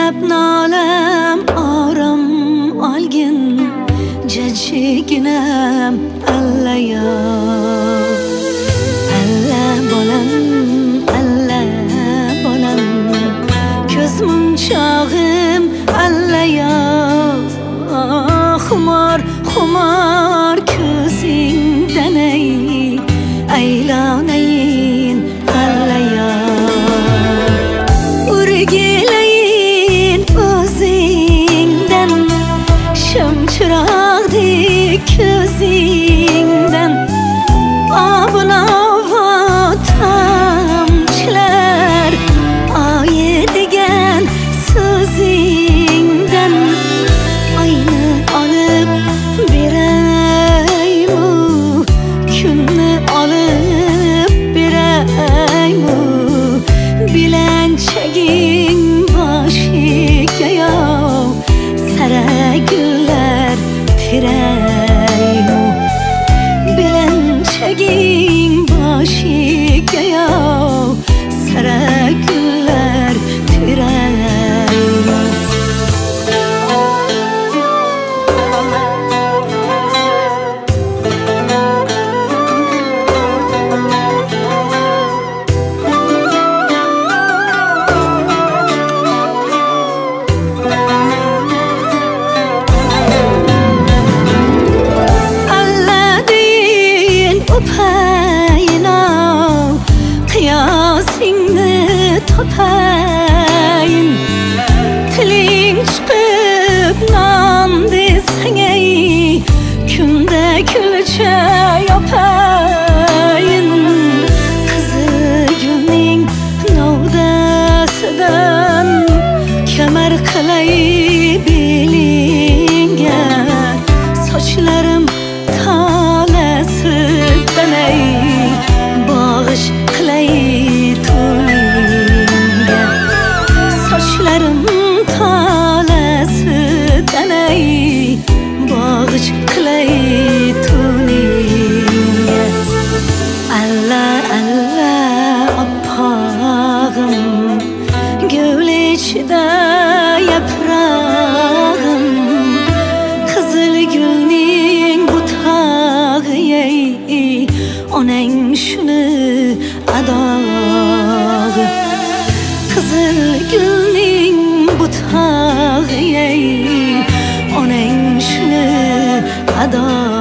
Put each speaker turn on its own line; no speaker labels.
Çilab nolam orom olgin jachiginam alla yo alla bolam ko'z munchog'im alla yo xumor ko'zingdan aylonayin alla yo urgilayin o'zingdan shamchirog'dek ko'zingdan obunova tomchilar oyi degan so'zingdan oyni olib beraymu kunni olib beraymu bilanchaging boshiga yov sara gullar teraymu bilanchaging boshiga yov sara gullar teraymu qiyosingni topayin tiling chiqib non desang ey kunda kulcha yopayin qizil gulning novdasidan kamar qilay belingga sochlarim tolasidan ey bağış qilay to'ningga sochlarim tolasidan ey bağış qilay to'ningga alla oppog'im gul ichida yaprog'im qizil gulning butog'i ey onang shuni adog'i qizil gulning butog'i ey onang shuni adog'i